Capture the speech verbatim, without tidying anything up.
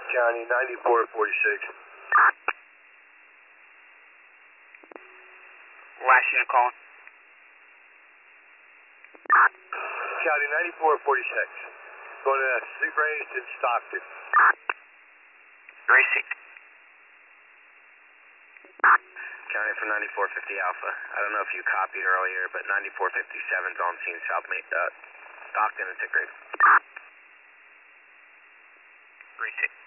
County, ninety-four forty-six. Last unit calling. County, ninety-four forty-six. Going to Sea Raised in Stockton. Racing. County from ninety-four fifty Alpha. I don't know if you copied earlier, but ninety-four fifty-seven's on scene South Ma- uh, Stockton and Sick Grade. Racing.